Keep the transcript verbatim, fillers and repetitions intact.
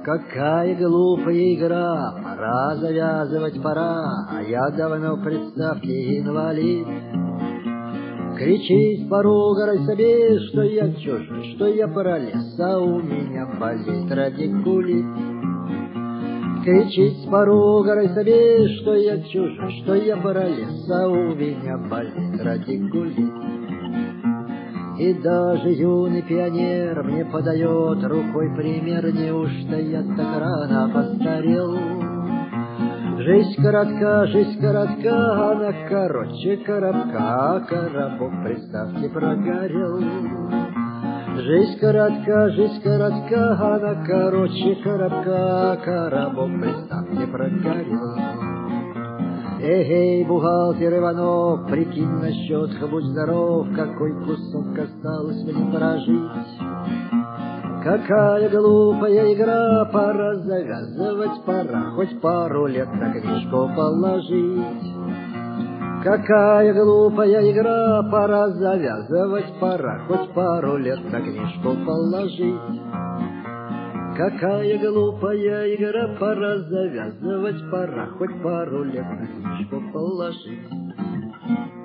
Какая глупая игра, пора завязывать, пора, а я давно, представьте, инвалид. Кричит с порога райсобес, что я чужой, что я паралез, а у меня болит радикулит. Кричит с порога райсобес, что я чужой, что я паралез, а у меня болит радикулит. И даже юный пионер мне подает рукой пример, неужто я так рано постарел? Жизнь коротка, жизнь коротка, она короче коробка, а коробок, представьте, прогорел. Жизнь коротка, жизнь коротка, она короче коробка, а коробок, представьте, прогорел. Эй, бухгалтер Иванов, прикинь насчет, будь здоров, какой кусок осталось мне прожить. Какая глупая игра, пора завязывать, пора хоть пару лет на книжку положить. Какая глупая игра, пора завязывать, пора хоть пару лет на книжку положить. Какая глупая игра, пора завязывать, пора хоть пару лет на книжку положить.